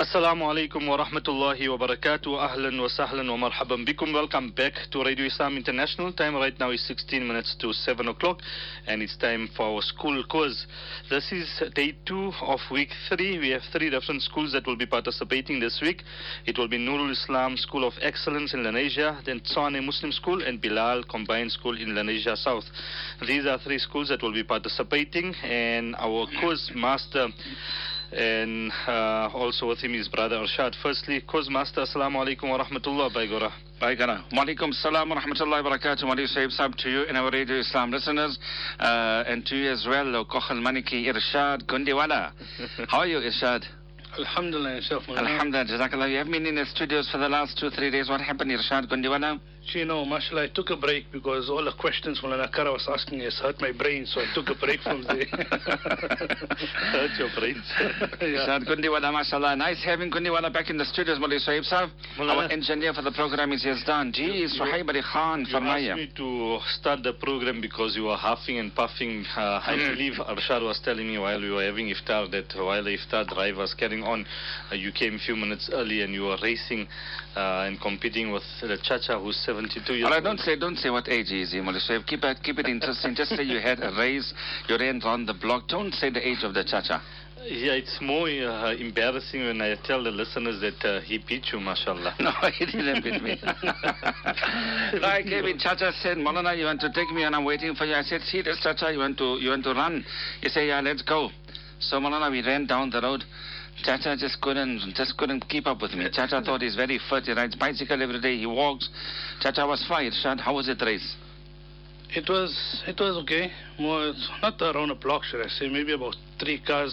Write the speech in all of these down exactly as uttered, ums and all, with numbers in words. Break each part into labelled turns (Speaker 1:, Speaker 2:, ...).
Speaker 1: Assalamu alaikum wa rahmatullahi wa barakatuh. Ahlan wa sahlan wa marhaban bikum. Welcome back to Radio Islam International. Time right now is sixteen minutes to seven o'clock, and it's time for our school quiz. This is day two of week three. We have three different schools that will be participating this week. It will be Nurul Islam School of Excellence in Lenasia, then Tshwane Muslim School, and Bilal Combined School in Lenasia South. These are three schools that will be participating, and our quiz master and uh, also with him his brother Arshad. Firstly, quiz master, assalamu alaikum wa rahmatullah. Baigora.
Speaker 2: Baigora. Wa alaikum salam wa rahmatullahi wa barakatuh. Wa alaikum salam to you and our Radio Islam listeners, uh, and to you as well, Kokhal Maniki Irshad Gundiwala. How are you, Irshad?
Speaker 3: Alhamdulillah, yourself.
Speaker 2: Alhamdulillah, Jazakallah. You have been in the studios for the last two, three days. What happened, Irshad Gundiwala?
Speaker 3: You know, mashallah, I took a break because all the questions Mulana Kara was asking has hurt my brain, so I took a break from there.
Speaker 1: Hurt your brains.
Speaker 2: Irshad Gundiwala, mashallah. Nice having Gundiwala back in the studios, Mawlana Sahib Sahib. Our engineer for the program is Yazdan. Gee, Suhaib Ali Khan, Farmaya.
Speaker 1: You asked me to start the program because you were huffing and puffing. Uh, I believe Arshad was telling me while we were having iftar that while the iftar drive was carrying on, uh, you came a few minutes early and you were racing uh, and competing with the Chacha who's seventy-two years
Speaker 2: old.
Speaker 1: old.
Speaker 2: Don't say, don't say what age he is, Mawlana Sahib. Keep it, keep it interesting. Just say you had a race, you ran around the block. Don't say the age of the Chacha.
Speaker 1: Yeah, it's more uh, embarrassing when I tell the listeners that uh, he beat you, mashallah.
Speaker 2: No, he didn't beat me. Like maybe Chacha said, Maulana, you want to take me and I'm waiting for you. I said, see this Chacha, you want to you want to run? He said, yeah, let's go. So Maulana, we ran down the road. Chacha just couldn't just couldn't keep up with me. Chacha thought he's very fit. He rides bicycle every day. He walks. Chacha was fine. Irshad, how was it race?
Speaker 3: It was it was okay. More it's not around a block, should I say? Maybe about three cars.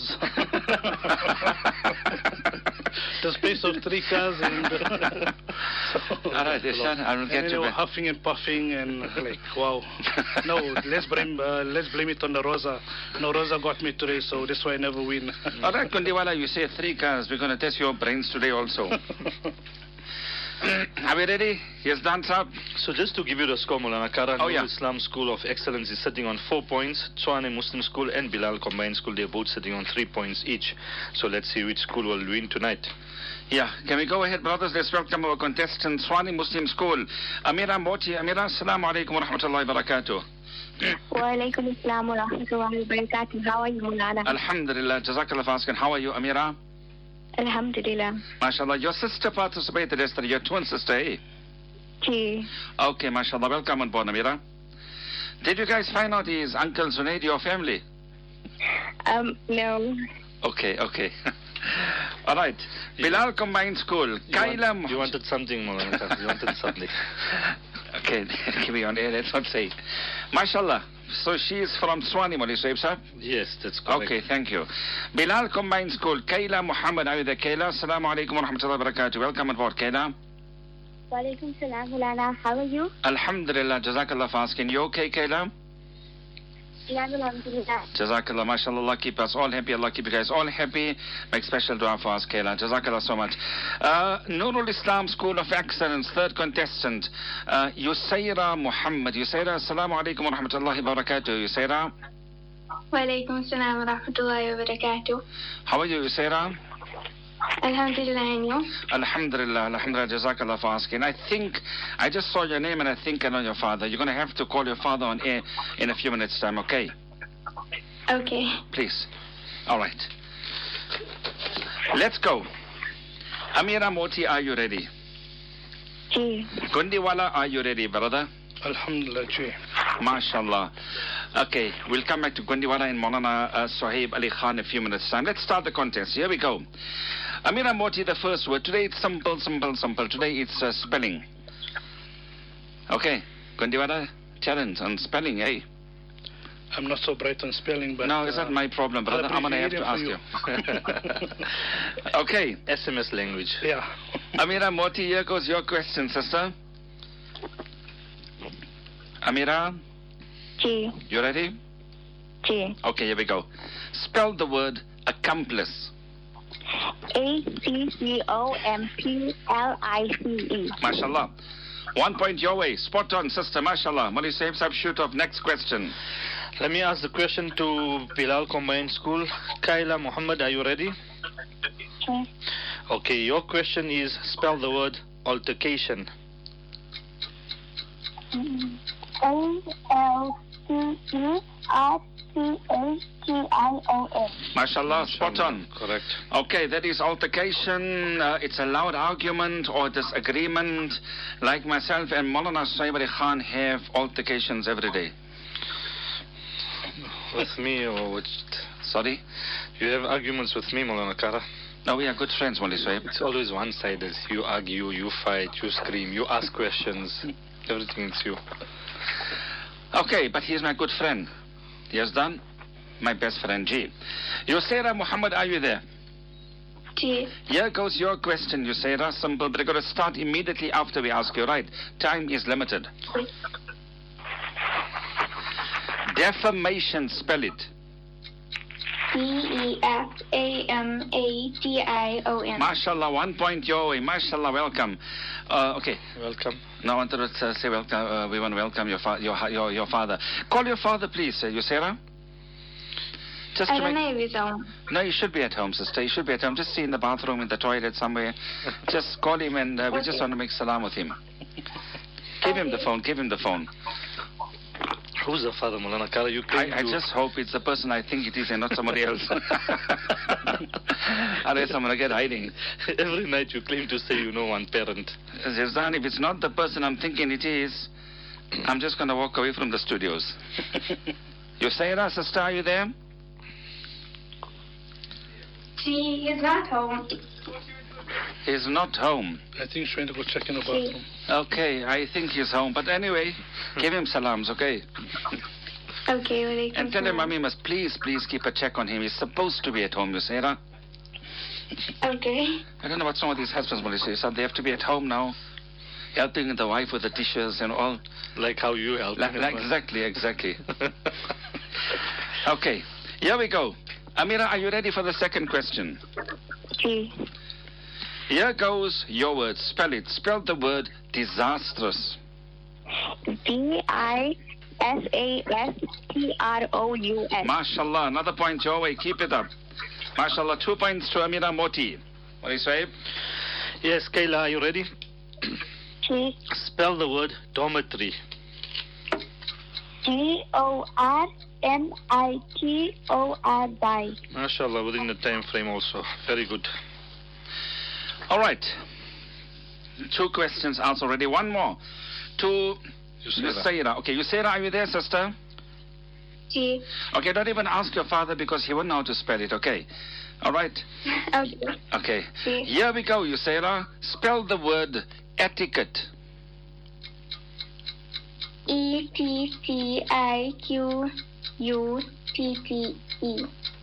Speaker 3: The space of three cars, and uh, so,
Speaker 2: all right, Irshad, I will get
Speaker 3: and
Speaker 2: you back.
Speaker 3: Huffing and puffing and like wow. No, let's blame uh, let's blame it on the Rosa. No, Rosa got me today, so that's why I never win.
Speaker 2: All right, Kundiwala, you say three cars. We're going to test your brains today also. Are we ready? Yes, dance up.
Speaker 1: So just to give you the score, Mulana Kara,
Speaker 2: oh, yeah.
Speaker 1: Islam School of Excellence is sitting on four points. Tshwane Muslim School and Bilal Combined School, they're both sitting on three points each. So let's see which school will win tonight.
Speaker 2: Yeah, can we go ahead, brothers? Let's welcome our contestant, Tshwane Muslim School. Amira Moti. Amira, assalamu alaikum wa rahmatullahi wa barakatuh.
Speaker 4: Wa alaikum assalam wa rahmatullahi wa barakatuh. How are you, Mulana?
Speaker 2: Alhamdulillah. Jazakallah for asking. How are you, Amira?
Speaker 4: Alhamdulillah.
Speaker 2: MashaAllah. Your sister participated yesterday. Your twin sister, eh?
Speaker 4: Gee.
Speaker 2: Okay, MashaAllah. Welcome on board, Amira. Did you guys find out his uncle Zunaid, your family?
Speaker 4: Um, no.
Speaker 2: Okay, okay. All right. Bilal Combined School.
Speaker 1: You,
Speaker 2: Kaila.
Speaker 1: want, you wanted something, Mulana. You wanted something.
Speaker 2: Okay, keep me on air. Let's not say. MashaAllah. So she is from Tshwane, Mawlana Sahib Sahib?
Speaker 1: Yes, that's correct.
Speaker 2: Okay, thank you. Bilal Combined School. Kayla Muhammad. Are you there, Kayla? Assalamu alaikum wa rahmatullahi wa barakatuh. Welcome on board, Kayla.
Speaker 4: Wa alaikum salam, Mulana. How are you?
Speaker 2: Alhamdulillah. Jazakallah for asking. You okay, Kayla?
Speaker 4: Yeah, alhamdulillah.
Speaker 2: Jazakallah. MashaAllah. Allah keep us all happy. Allah keep you guys all happy. Make special dua for us, Kayla. Jazakallah so much. Uh, Nurul Islam School of Excellence, third contestant, uh, Yusaira Muhammad. Yusaira, assalamu alaikum wa rahmatullahi wa barakatuh. Yusaira.
Speaker 4: Wa alaikum salam wa rahmatullahi wa barakatuh.
Speaker 2: How are you, Yusaira?
Speaker 4: Alhamdulillah, and you?
Speaker 2: Alhamdulillah, Alhamdulillah, Jazakallah for asking. I think, I just saw your name and I think I know your father. You're going to have to call your father on air in a few minutes' time, okay?
Speaker 4: Okay.
Speaker 2: Please. All right. Let's go. Amira Moti, are you ready?
Speaker 4: Gee.
Speaker 2: Gundiwala, are you ready, brother?
Speaker 3: Alhamdulillah, gee.
Speaker 2: MashaAllah. Okay, we'll come back to Gundiwala and Maulana uh, Suhaib Ali Khan in a few minutes' time. Let's start the contest. Here we go. Amira Moti, the first word. Today it's simple, simple, simple. Today it's uh, spelling. Okay, Gundiwala, challenge on spelling, eh?
Speaker 3: I'm not so bright on spelling, but...
Speaker 2: No, it's uh, not my problem, brother. I'm going to have to ask you. you. Okay.
Speaker 1: S M S language.
Speaker 3: Yeah.
Speaker 2: Amira Moti, here goes your question, sister. Amira?
Speaker 4: Gee.
Speaker 2: You ready?
Speaker 4: Gee.
Speaker 2: Okay, here we go. Spell the word accomplice.
Speaker 4: A C C O M P L I C E.
Speaker 2: MashaAllah. One point your way. Spot on, sister. MashaAllah. Mali Sahib Sahib, shoot off. Next question.
Speaker 1: Let me ask the question to Bilal Combined School. Kayla Muhammad, are you ready?
Speaker 4: Okay.
Speaker 1: Okay. Okay, your question is spell the word altercation.
Speaker 4: A L T E R C A T I O N.
Speaker 2: MashaAllah, spot on.
Speaker 1: Correct.
Speaker 2: Okay, that is altercation. Uh, it's a loud argument or disagreement. Like myself and Maulana Saib Ali Khan have altercations every day.
Speaker 1: With me or with...
Speaker 2: Sorry?
Speaker 1: You have arguments with me, Maulana Kara.
Speaker 2: No, we are good friends, Maulana Saib.
Speaker 1: It's always one-sided. You argue, you fight, you scream, you ask questions. Everything is you.
Speaker 2: Okay, but he's my good friend. Yes, done. My best friend, G. Yusera Muhammad, are you there?
Speaker 4: G.
Speaker 2: Here goes your question, Yusera. Simple, but we're going to start immediately after we ask you, right? Time is limited. Defamation, spell it.
Speaker 4: D E F A M A T I O N.
Speaker 2: MashaAllah, one point your way. MashaAllah, welcome. Uh, okay.
Speaker 1: Welcome.
Speaker 2: Now I wanted to uh, say welcome. Uh, we want to welcome your, fa- your, your, your father. Call your father, please, uh, Yusera. Just
Speaker 4: I
Speaker 2: to
Speaker 4: don't
Speaker 2: make...
Speaker 4: know if he's home.
Speaker 2: No, you should be at home, sister. You should be at home. Just see in the bathroom, in the toilet somewhere. Just call him and uh, we
Speaker 4: Okay.
Speaker 2: just want to make salam with him. Give him the
Speaker 4: Okay.
Speaker 2: phone. Give him the phone.
Speaker 1: Who's the father, Maulana Kara? You
Speaker 2: I,
Speaker 1: claim
Speaker 2: I
Speaker 1: to...
Speaker 2: just hope it's the person I think it is and not somebody else. Otherwise I'm going to get hiding.
Speaker 1: Every night you claim to say you know one parent.
Speaker 2: Zirzan, if it's not the person I'm thinking it is, I'm just going to walk away from the studios. Yusera, sister, are you there?
Speaker 4: She is not home.
Speaker 2: He's not home.
Speaker 3: I think she went to go check in the bathroom.
Speaker 2: Okay, I think he's home. But anyway, give him salams, okay?
Speaker 4: Okay, well, they
Speaker 2: And tell him, Mommy must please, please keep a check on him. He's supposed to be at home, Yusera.
Speaker 4: Okay.
Speaker 2: I don't know what some of these husbands will say. So they have to be at home now, helping the wife with the dishes and all.
Speaker 1: Like how you help.
Speaker 2: Like, like, exactly, exactly. Okay, here we go. Amira, are you ready for the second question?
Speaker 4: G.
Speaker 2: Here goes your word. Spell it. Spell the word disastrous.
Speaker 4: D I S A S T R O U S.
Speaker 2: MashaAllah. Another point your way. Keep it up. MashaAllah. Two points to Amira Moti. What do you say?
Speaker 1: Yes, Kayla, are you ready?
Speaker 4: G.
Speaker 1: Spell the word dormitory.
Speaker 4: D O R M I T O R Y.
Speaker 1: MashaAllah, within the time frame also. Very good.
Speaker 2: All right. Two questions answered already. One more. To
Speaker 1: Yusera.
Speaker 2: Yusera. Okay, Yusera, are you there, sister?
Speaker 4: G.
Speaker 2: Okay, don't even ask your father because he won't know how to spell it, okay? All right?
Speaker 4: Okay.
Speaker 2: Okay.
Speaker 4: G.
Speaker 2: Here we go, Yusera. Spell the word etiquette.
Speaker 4: E T C I Q U T T E.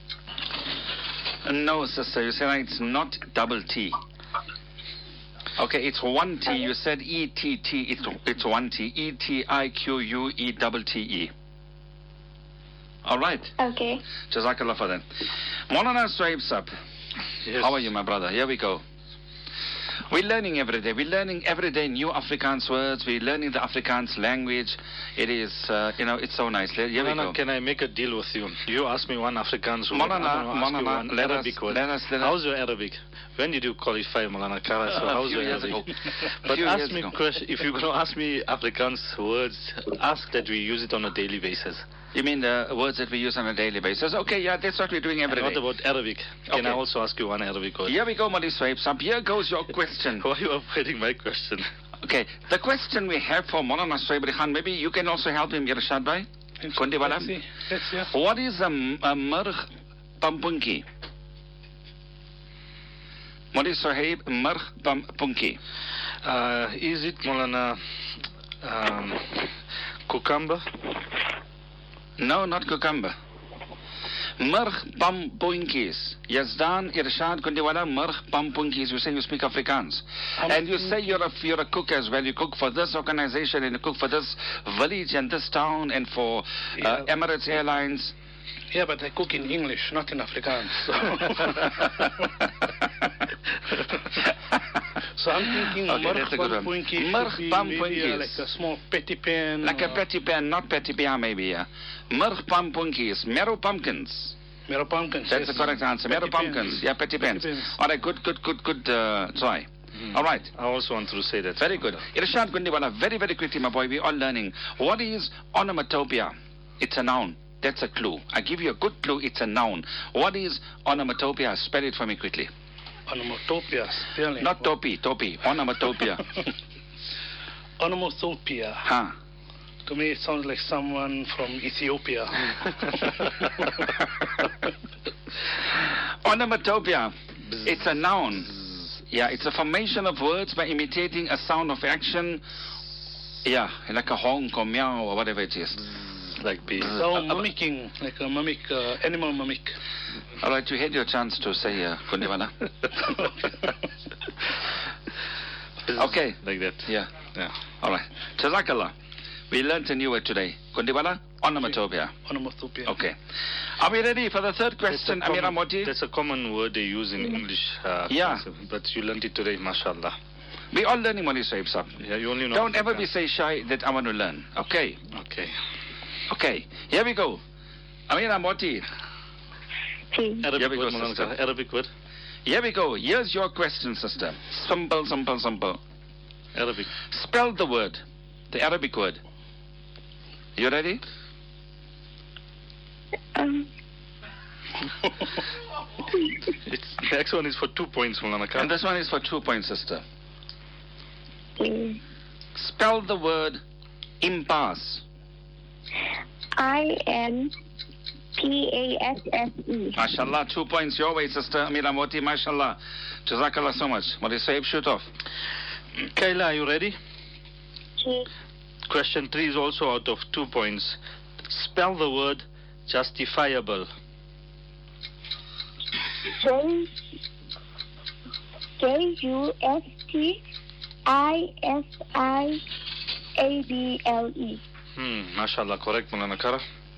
Speaker 2: No, sister, Yusera, it's not double T. Okay, it's one T. You said E T T. It's, it's one T. E T I Q U E double T E. All right.
Speaker 4: Okay.
Speaker 2: Jazakallah for that. Maulana Suhaib Sab.
Speaker 1: Yes.
Speaker 2: How are you, my brother? Here we go. We're learning every day. We're learning every day new Afrikaans words. We're learning the Afrikaans language. It is, uh, you know, it's so nice. Here we
Speaker 1: Maulana,
Speaker 2: go.
Speaker 1: can I make a deal with you? You ask me one Afrikaans word.
Speaker 2: Maulana,
Speaker 1: I'm gonna ask you
Speaker 2: Maulana,
Speaker 1: one
Speaker 2: let us-
Speaker 1: Arabic word.
Speaker 2: let us- let us-
Speaker 1: How's your Arabic? When did you qualify, Maulana Kara? So
Speaker 2: Uh, a
Speaker 1: how's
Speaker 2: few
Speaker 1: your
Speaker 2: years
Speaker 1: Arabic?
Speaker 2: ago.
Speaker 1: But
Speaker 2: Few
Speaker 1: ask
Speaker 2: years
Speaker 1: me
Speaker 2: ago.
Speaker 1: question. If you're going to ask me Afrikaans words, ask that we use it on a daily basis.
Speaker 2: You mean the words that we use on a daily basis? Okay, yeah, that's what we're doing every
Speaker 1: And
Speaker 2: day.
Speaker 1: what about Arabic? Can
Speaker 2: Okay.
Speaker 1: I also ask you one Arabic word?
Speaker 2: Here we go, Mali Suhaib Sab. Here goes your question.
Speaker 1: Why are you avoiding my question?
Speaker 2: Okay, the question we have for Maulana Suhaib Khan, maybe you can also help him, Irshad Bhai. Kondiwala.
Speaker 3: Let's see. Let's see.
Speaker 2: What is a, a Murg Pampunki? What is Suhaib Murg Pampunki?
Speaker 1: Uh, is it, Maulana, um, cucumber?
Speaker 2: No, not cucumber. Murg Pampunkis. Yazdan Irshad Kondiwala Murg Pampunkis. You say you speak Afrikaans. And you say you're a, you're a cook as well. You cook for this organization and you cook for this village and this town and for uh,
Speaker 3: Yeah.
Speaker 2: Emirates Airlines.
Speaker 3: Yeah, but I cook in English, not in Afrikaans. So I'm thinking
Speaker 2: Okay, that's a good one.
Speaker 3: Murg
Speaker 2: Murg
Speaker 3: maybe
Speaker 2: Pampunkis.
Speaker 3: uh, like a small petty pan.
Speaker 2: Like a
Speaker 3: or-
Speaker 2: petty pan, not petty pan maybe. Yeah. Murg Pampunkis. Marrow pumpkins.
Speaker 3: Mero pumpkins.
Speaker 2: That's
Speaker 3: yes.
Speaker 2: the correct answer. Mero
Speaker 3: Petty
Speaker 2: pumpkins.
Speaker 3: pens.
Speaker 2: Yeah, petty pens.
Speaker 3: Petty pens.
Speaker 2: All right, good, good, good, good uh, try.
Speaker 1: Mhm.
Speaker 2: All right.
Speaker 1: I also want to say that.
Speaker 2: Very good. Irshad Gundiwala, very, very quickly, my boy, we're all learning. What is onomatopoeia? It's a noun. That's a clue. I give you a good clue. It's a noun. What is onomatopoeia? Spell it for me quickly.
Speaker 3: Onomatopoeia. Spelling.
Speaker 2: Not topi, topi. Onomatopoeia.
Speaker 3: Onomatopoeia.
Speaker 2: Huh.
Speaker 3: To me, it sounds like someone from Ethiopia.
Speaker 2: Onomatopoeia. It's a noun. Yeah, it's a formation of words by imitating a sound of action. Yeah, like a honk or meow or whatever it is.
Speaker 1: Like bees.
Speaker 3: So mimicking, like a mimic, uh, animal mimic.
Speaker 2: All right, you had your chance to say, uh, Gundiwala. Okay.
Speaker 1: Like that.
Speaker 2: Yeah.
Speaker 1: Yeah.
Speaker 2: All right. Jazakallah. We learned a new word today. Gundiwala, onomatopoeia.
Speaker 3: Onomatopoeia.
Speaker 2: Okay. Are we ready for the third question,
Speaker 1: That's a
Speaker 2: Amira
Speaker 1: common-
Speaker 2: Moti?
Speaker 1: That's a common word they use in English. Uh,
Speaker 2: Yeah.
Speaker 1: But you learned it today, mashallah.
Speaker 2: We all learning Moli Sahib Sahib.
Speaker 1: Yeah, you only know.
Speaker 2: Don't ever
Speaker 1: Afrikaans.
Speaker 2: be say shy that I want to learn. Okay.
Speaker 1: Okay.
Speaker 2: Okay. Here we go. Amira Moti.
Speaker 4: T.
Speaker 1: Arabic
Speaker 2: Here we
Speaker 1: word,
Speaker 2: go,
Speaker 1: Maulana
Speaker 2: sister.
Speaker 1: Kara. Arabic word.
Speaker 2: Here we go. Here's your question, sister. Simple, simple, simple.
Speaker 1: Arabic.
Speaker 2: Spell the word. The Arabic word. You ready?
Speaker 4: Um,
Speaker 1: It's, the next one is for two points, Maulana Kara.
Speaker 2: And this one is for two points, sister.
Speaker 4: T.
Speaker 2: Spell the word impasse.
Speaker 4: I N P A S S E.
Speaker 2: MashaAllah, two points your way, sister Amira Moti, MashaAllah. Jazakallah so much. Modi Sahib, shoot off.
Speaker 1: Kayla, are you ready?
Speaker 4: T.
Speaker 1: Question three is also out of two points. Spell the word justifiable.
Speaker 4: J. J U S T I S I A B L E.
Speaker 1: Hmm, mashallah, correct, Maulana Kara.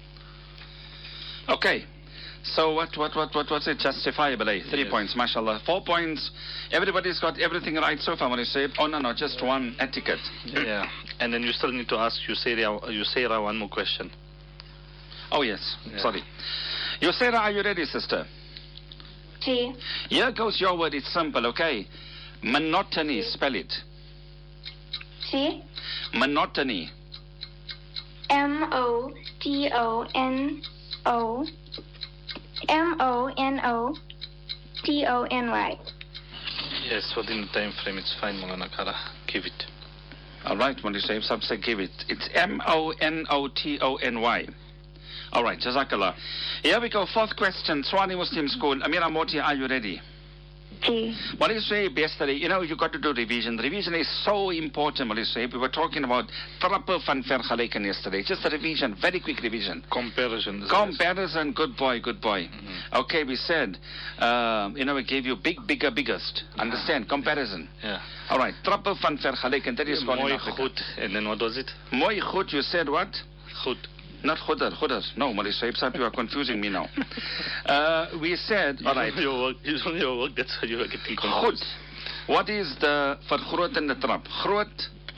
Speaker 2: Okay. So what, what, what, what, what's it? Justifiable, eh? Three
Speaker 1: Yes.
Speaker 2: points, mashallah. Four points. Everybody's got everything right so far, Modi Sahib. Oh, no, no, just one etiquette.
Speaker 1: Yeah. And then you still need to ask Yusera, Yusera one more question.
Speaker 2: Oh, yes.
Speaker 1: Yeah.
Speaker 2: Sorry. Yusera, are you ready, sister?
Speaker 4: T.
Speaker 2: Here goes your word. It's simple, okay? Monotony, spell it.
Speaker 4: T.
Speaker 2: Monotony.
Speaker 4: M O T O N O M O N O T O N Y.
Speaker 1: Yes, within the time frame, it's fine, Maulana Kara. Give it.
Speaker 2: All right, Modi Sahib, Sabse give it. It's M O N O T O N Y. All right, Jazakallah. Here we go. Fourth question. Swani Muslim School. Amira Moti, are you ready?
Speaker 4: T.
Speaker 2: What is Sahib yesterday? You know, you got to do revision. Revision is so important, Modi Sahib. We were talking about Trapper Van Vergeleken yesterday. Just a revision, very quick revision.
Speaker 1: Comparison.
Speaker 2: Comparison, good boy, good boy.
Speaker 1: Mhm.
Speaker 2: Okay, we said, uh, you know, we gave you big, bigger, biggest. Understand? Comparison.
Speaker 1: Yeah.
Speaker 2: All right, Trapper Van Vergeleken, that is called in
Speaker 1: Mooi
Speaker 2: Africa.
Speaker 1: goed. And then what was it?
Speaker 2: Mooi goed, you said what?
Speaker 1: Goed.
Speaker 2: Not Khudar, Khudar. No, Mali Sahib, Sahib, you are confusing me now. Uh, we said, all right.
Speaker 1: You your work. You know your work. That's why you are getting
Speaker 2: Khud.
Speaker 1: confused.
Speaker 2: What is the, for Khurut and the trap? Khurut.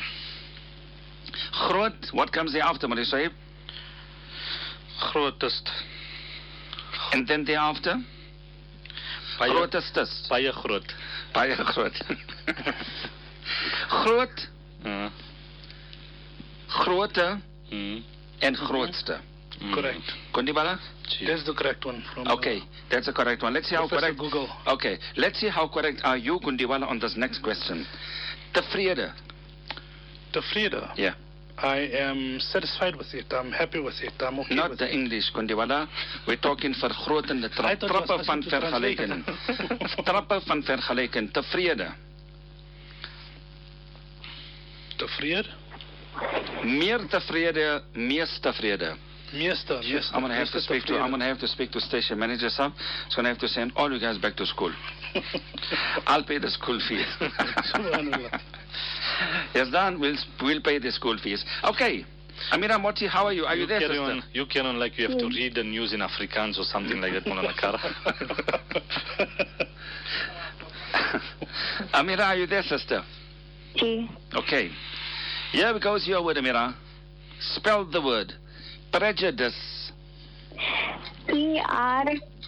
Speaker 2: Khurut, what comes thereafter, Mali Sahib?
Speaker 1: Grootest.
Speaker 2: And then thereafter?
Speaker 1: Baie-
Speaker 2: Grootestes.
Speaker 1: Baie groot.
Speaker 2: Baie Khurut. Khurut,
Speaker 1: Uh,
Speaker 2: Grote,
Speaker 1: mm,
Speaker 2: and Grootste.
Speaker 1: mm.
Speaker 3: Correct.
Speaker 2: Kondibala?
Speaker 1: Gee.
Speaker 3: That's the correct one. From,
Speaker 2: Okay, that's the correct one. Let's see how
Speaker 3: Professor
Speaker 2: correct.
Speaker 3: Google.
Speaker 2: Okay, let's see how correct are you, Kundiwala, on this next question. Tevrede.
Speaker 3: Tevrede.
Speaker 2: Yeah.
Speaker 3: I am satisfied with it. I'm happy with it. I'm okay
Speaker 2: Not
Speaker 3: with
Speaker 2: the
Speaker 3: it.
Speaker 2: English, Kundiwala. We're talking for groot en de
Speaker 3: I
Speaker 2: trap.
Speaker 3: thought it was
Speaker 2: Trappen van
Speaker 3: asking to translate
Speaker 2: vergelijken.
Speaker 3: it.
Speaker 2: Trappen van vergelijken. Tevrede.
Speaker 3: Tevrede?
Speaker 2: Meer tevrede, meest tevrede.
Speaker 3: Meester. Meester.
Speaker 2: I'm gonna have to
Speaker 3: Meester
Speaker 2: speak to I'm gonna have to speak to station manager, sir. He's gonna have to send all you guys back to school. I'll pay the school fees.
Speaker 3: Subhanallah.
Speaker 2: Yes, Dan, we'll we'll pay the school fees. Okay. Amira Moti, how are you? Are you,
Speaker 1: You
Speaker 2: there,
Speaker 1: carry
Speaker 2: sister?
Speaker 1: on. You carry on like you have to read the news in Afrikaans or something like that, Maulana Kara.
Speaker 2: Amira, are you there, sister?
Speaker 4: T.
Speaker 2: Okay. Here goes your word, Amira. Spell the word. Prejudice.
Speaker 4: P R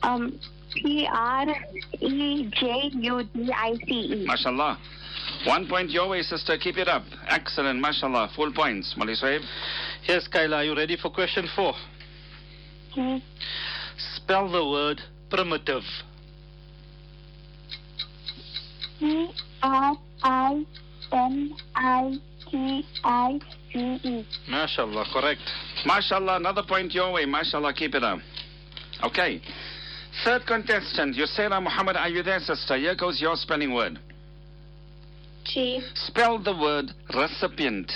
Speaker 4: Um, P R E J U D I C E.
Speaker 2: MashaAllah. One point your way, sister. Keep it up. Excellent. MashaAllah. Full points. Mali Soeb.
Speaker 1: Yes, Kayla, are you ready for question four?
Speaker 4: Hmm.
Speaker 1: Spell the word primitive.
Speaker 4: P R I M I T I V E.
Speaker 1: MashaAllah, correct.
Speaker 2: MashaAllah. Another point your way. MashaAllah. Keep it up. Okay. Third contestant, Yusera Muhammad. Are you there, sister? Here goes your spelling word.
Speaker 4: G.
Speaker 2: Spell the word recipient.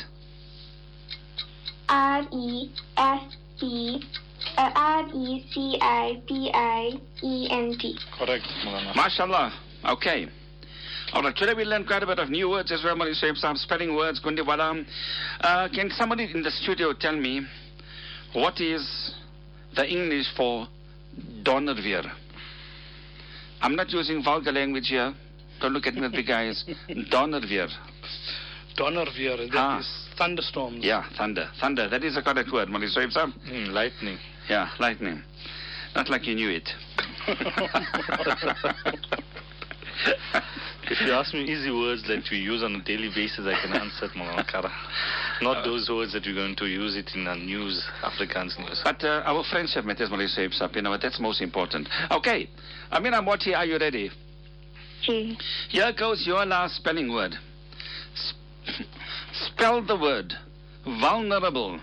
Speaker 4: R E S P uh, R E C I P I E N T.
Speaker 1: Correct, Mulana.
Speaker 2: MashaAllah. Okay. All right, today we learned quite a bit of new words as well, Mali Soeb. Some spelling words, Gundiwala. Uh, can somebody in the studio tell me what is the English for donorveer? I'm not using vulgar language here. Don't look at me with big eyes. Donorveer.
Speaker 3: Donorveer, that
Speaker 2: Ah.
Speaker 3: is thunderstorms.
Speaker 2: Yeah, thunder. Thunder. That is the correct word, Mali Soeb.
Speaker 1: Mm, lightning.
Speaker 2: Yeah, lightning. Not like you knew it.
Speaker 1: If you ask me easy words that we use on a daily basis, I can answer it, Mulana Kara. Not those words that we're going to use it in the news, Afrikaans news.
Speaker 2: But uh, our friendship met Mali Soeb, you know, that's most important. Okay. Amina Moti, are you ready?
Speaker 4: G.
Speaker 2: Here goes your last spelling word. Sp- spell the word vulnerable.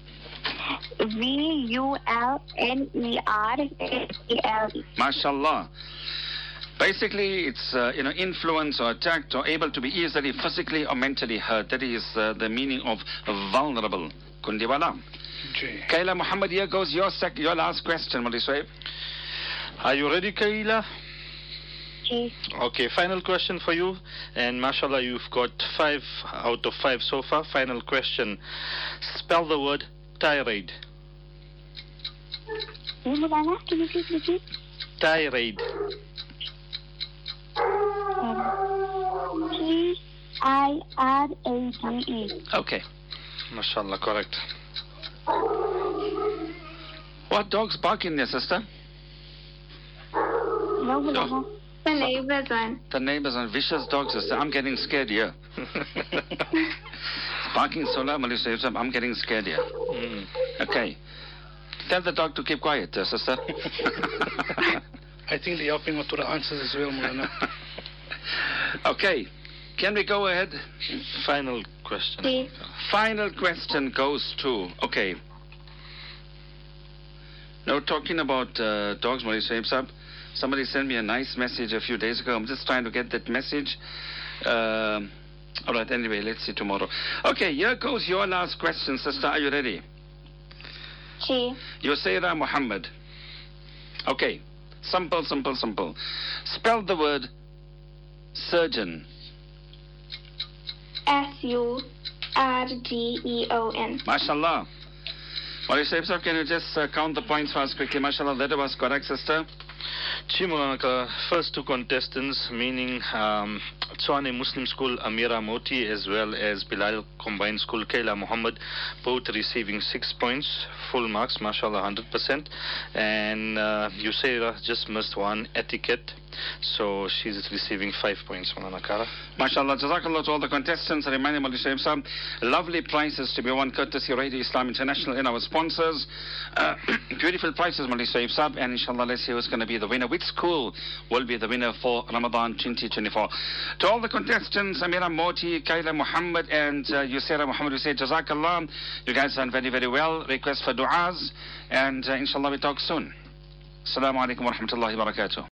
Speaker 4: V U L N E R A L E.
Speaker 2: MashaAllah. Basically, it's, uh, you know, influenced or attacked or able to be easily physically or mentally hurt. That is uh, the meaning of vulnerable. Kundiwala.
Speaker 3: G.
Speaker 2: Kayla Muhammad, here goes your sec- your last question, Mali Soeb.
Speaker 1: Are you ready, Kayla?
Speaker 4: G.
Speaker 1: Okay, final question for you. And mashallah, you've got five out of five so far. Final question. Spell the word tirade.
Speaker 4: Mulana, can you please repeat?
Speaker 1: Tirade.
Speaker 4: Um, T I R A D E.
Speaker 2: Okay.
Speaker 1: Mashallah, correct.
Speaker 2: What dog's barking there, sister?
Speaker 4: No, Mulana. The neighbor's one.
Speaker 2: The neighbors are vicious dogs, sister. I'm getting scared here. Barking so loud, Mali Soeb, I'm getting scared here.
Speaker 1: Mm.
Speaker 2: Okay. Tell the dog to keep quiet, uh, sister.
Speaker 3: I think they're helping out to the answers as well, Mulana.
Speaker 2: Okay. Can we go ahead?
Speaker 1: Final question.
Speaker 4: G.
Speaker 2: Final question goes to, okay. Now, talking about uh, dogs, Mali Soeb Sahib, somebody sent me a nice message a few days ago. I'm just trying to get that message. Um all right, anyway, let's see tomorrow. Okay, here goes your last question, sister. Are you ready?
Speaker 4: G.
Speaker 2: Yusera Muhammad. Okay. Simple, simple, simple. Spell the word surgeon.
Speaker 4: S U R G E O N.
Speaker 2: MashaAllah. Mali Soeb Sahib, can you just uh, count the points for us quickly? MashaAllah, that was correct, sister.
Speaker 1: Chimulanaka, first two contestants, meaning um, Tswane Muslim School Amira Moti as well as Bilal Combined School Kayla Muhammad, both receiving six points, full marks, mashallah, one hundred percent. And uh, Yusera just missed one, etiquette, so she's receiving five points, Mulana Kara.
Speaker 2: MashaAllah, Jazakallah to all the contestants. I remind Mali Soeb Sahib, lovely prizes to be won courtesy Radio Islam International and our sponsors. Uh, beautiful prizes, Mali Soeb Sahib, and inshallah, let's see who's going to be the winner. Which school will be the winner for Ramadan twenty twenty-four? To all the contestants, Amira Moti, Kayla Muhammad, and uh, Yusera Muhammad, we say Jazakallah. You guys done very, very well. Request for du'as, and uh, inshallah, we talk soon. Assalamu alaikum wa rahmatullahi wa barakatuh.